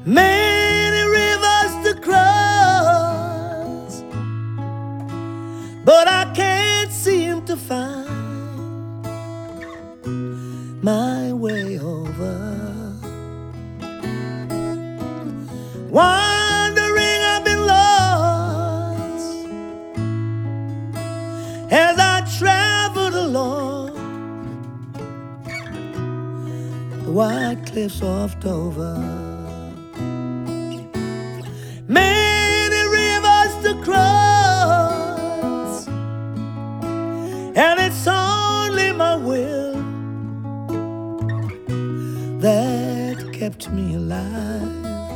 Many rivers to cross, but I can't seem to find my way over. Wandering, I've been lost as I traveled along the white cliffs of Dover. Many rivers to cross, and it's only my will that kept me alive.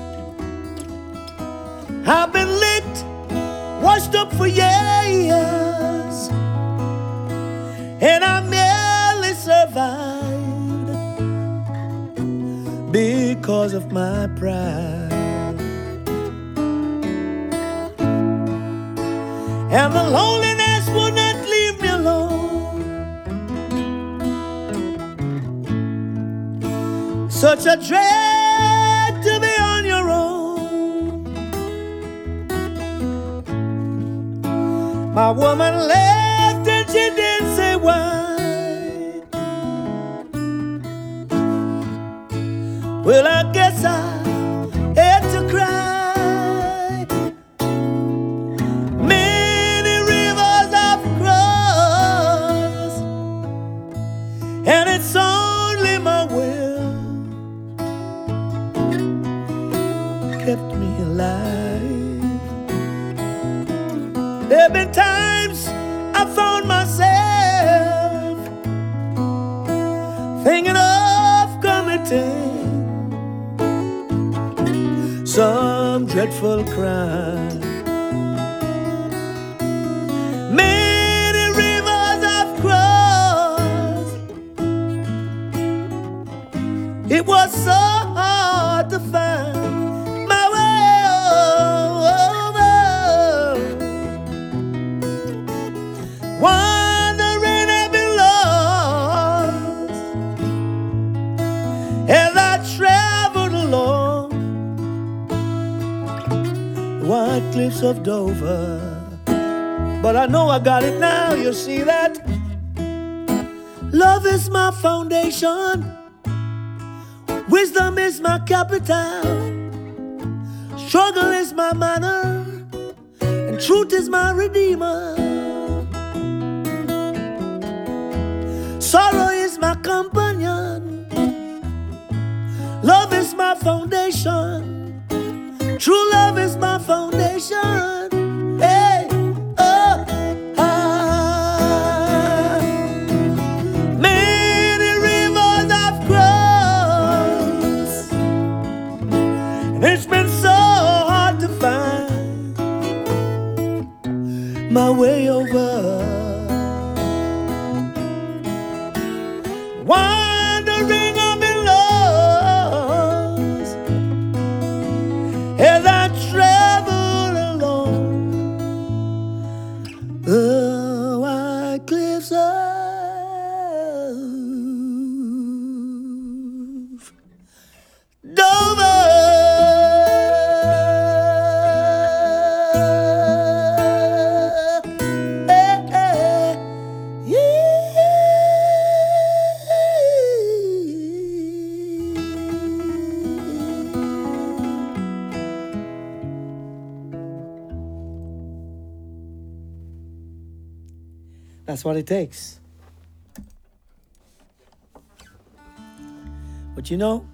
I've been licked, washed up for years, and I merely survived because of my pride. And the loneliness would not leave me alone. Such a dread to be on your own. My woman left and she didn't say why. Well, I guess I had to cry. Many rivers I've crossed, and it's only my will kept me alive. There've been times I found myself thinking of committing some dreadful crime. Many rivers I've crossed, it was so hard to find my way over. Wandering, I've been lost as I traveled along the white cliffs of Dover. But I know I got it now, you see that love is my foundation, wisdom is my capital, struggle is my manner, and truth is my redeemer. Sorrow is my companion, love is my foundation, true love is my foundation. Hey, oh, ah. Many rivers I've crossed, and it's been so hard to find my way over. Wandering, I've been lost as I travel along the white cliffs of Dover. That's what it takes. But you know,